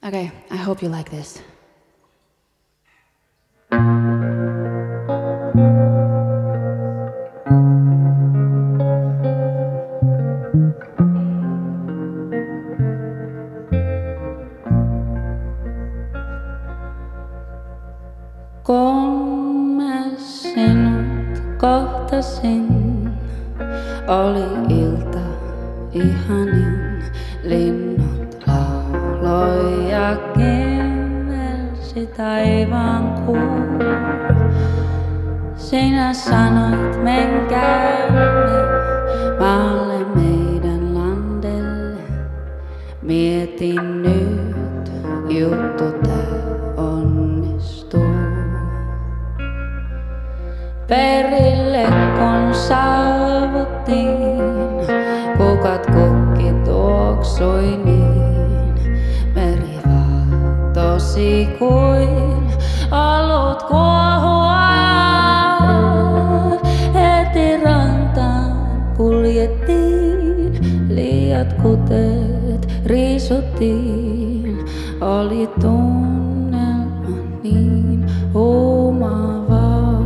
Okay, I hope you like this. Kun mä sinut kohtasin, oli ilta ihanin. Linnut lauloi ja kimmelsi taivaan kuu. Sinä sanoit menkäämme maalle meidän landelle. Mietin nyt, juttu tää onnistuu. Perille kun saavuttiin, kukat kukki tuoksui niin. Meri vaatosi kuin olut kuohua. Heti rantaan kuljettiin, liiat kuteet riisuttiin. Oli tunnelma niin huumaava.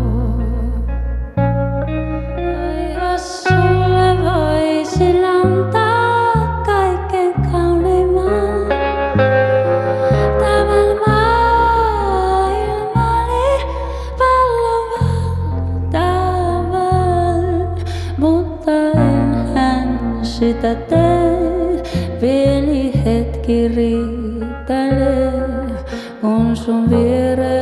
Jos sulle voisin antaa kaiken kauneimman, tämän maailmani pallon valtavan, mutta enhän sitä tee, pieni hetki riittälee, kun sun vieressä